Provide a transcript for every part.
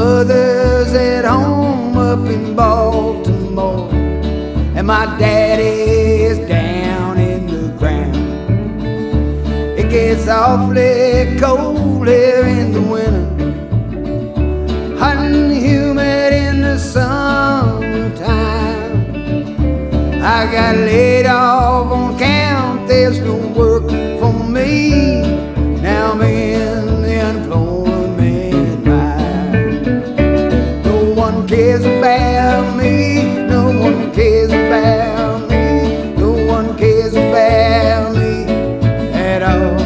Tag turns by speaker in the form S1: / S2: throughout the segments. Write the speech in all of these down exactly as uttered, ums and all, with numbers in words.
S1: mother's at home up in Baltimore, and my daddy's down in the ground. It gets awfully cold here in the winter, hot and humid in the summertime. I got laid off on account there's no work for me. Now I'm in the unemployment line. No one cares about me, no one cares about me, no one cares about me at all.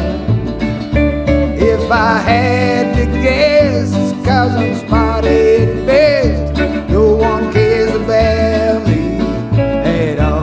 S1: If I had to guess, it's 'cause I'm spotted at best. No one cares about me at all.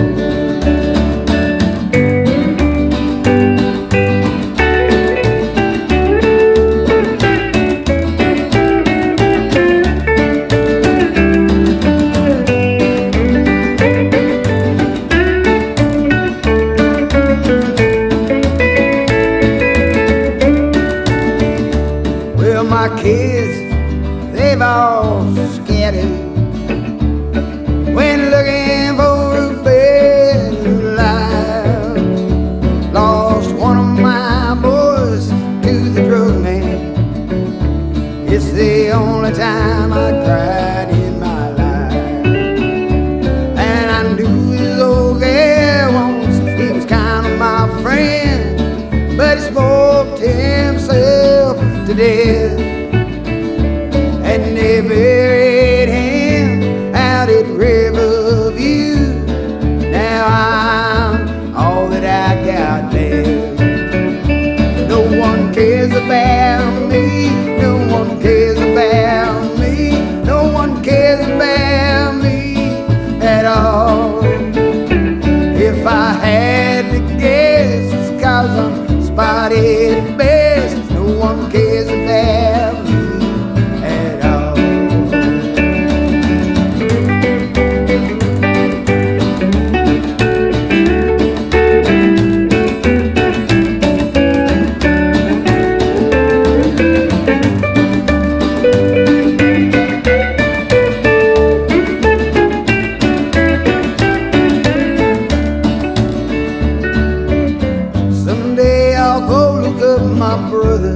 S1: Well, my kids, they've all scattered, went looking for a better life. Lost one of my boys to the drug man. It's the only time I cried in my life. And I knew his old gal once, he was kind of my friend, but he smoked himself to death. And they buried him out at Riverview. Now I'm all that I got left. No one cares about me, no one cares about me, no one cares about me at all. If I had to guess, it's 'cause I'm spotted best. No one cares about me at all. Someday I'll go look up my brother.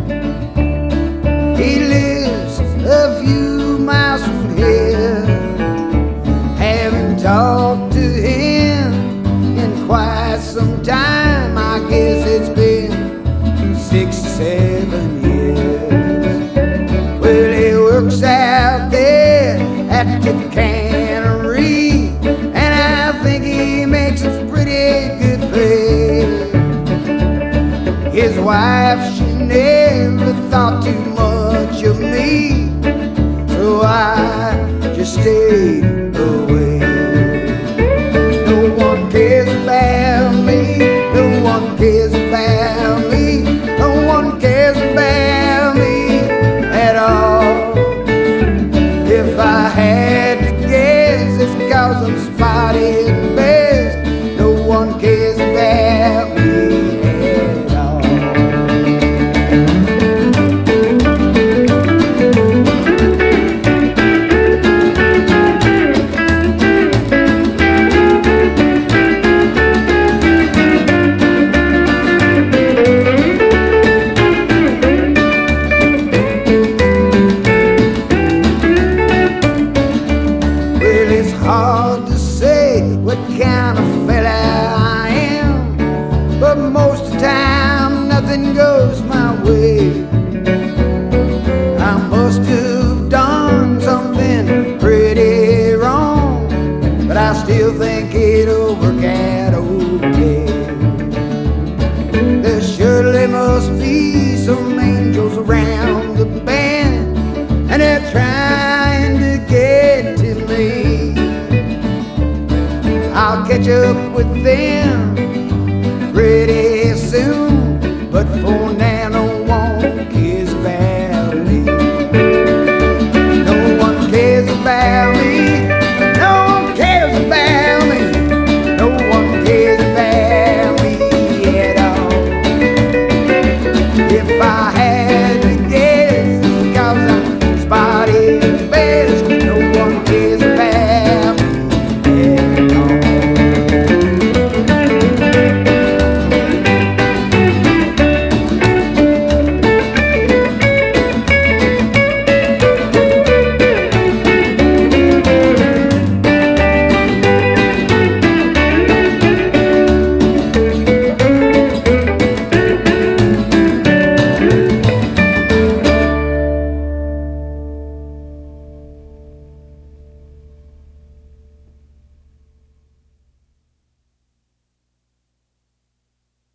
S1: He lives a few miles from here. Haven't talked to him in quite some time. I guess it's been six, seven years. Well, he works out there at the cannery, and I think he makes a pretty good pay. His wife, she never thought too much of me, so I just stayed away. No one cares about me, no one cares about me, no one cares about me at all. If I had to guess, it's 'cause I'm spotted best. No one cares about me at all. Well, it's hard to say what kind of fella I am, but most of the time nothing goes my way. I must have done something pretty wrong, but I still think it'll work out okay. There surely must be some angels around the bend, and they're trying to get to me. I'll catch up with them pretty soon, but for now no one cares about me. No one cares about me, no one cares about me, no one cares about me at all. If I had